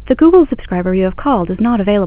The Google subscriber you have called is not available.